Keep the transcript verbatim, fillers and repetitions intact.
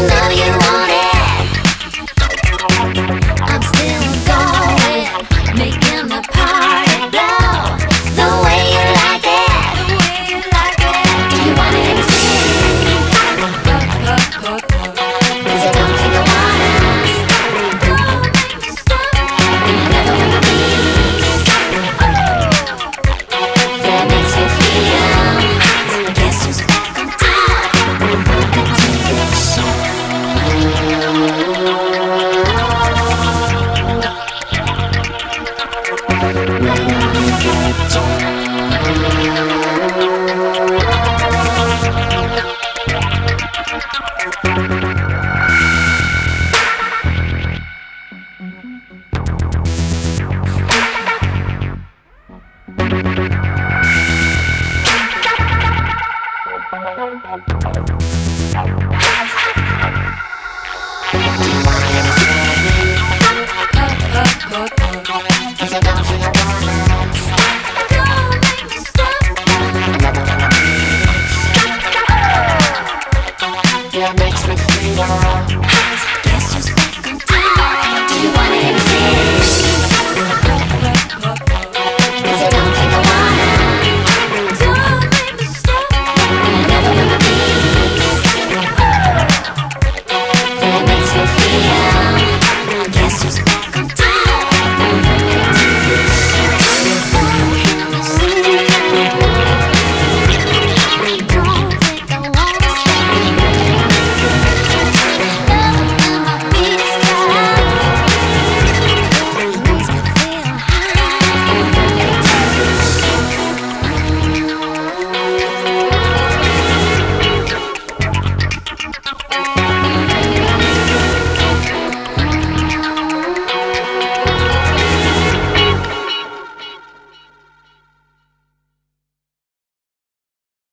know you want it. I'm still going, making the party blow the way you like it. Do you want it to sing? Cause you don't think I wanna stop. And you never want the beat that makes me feel. Guess who's back on top?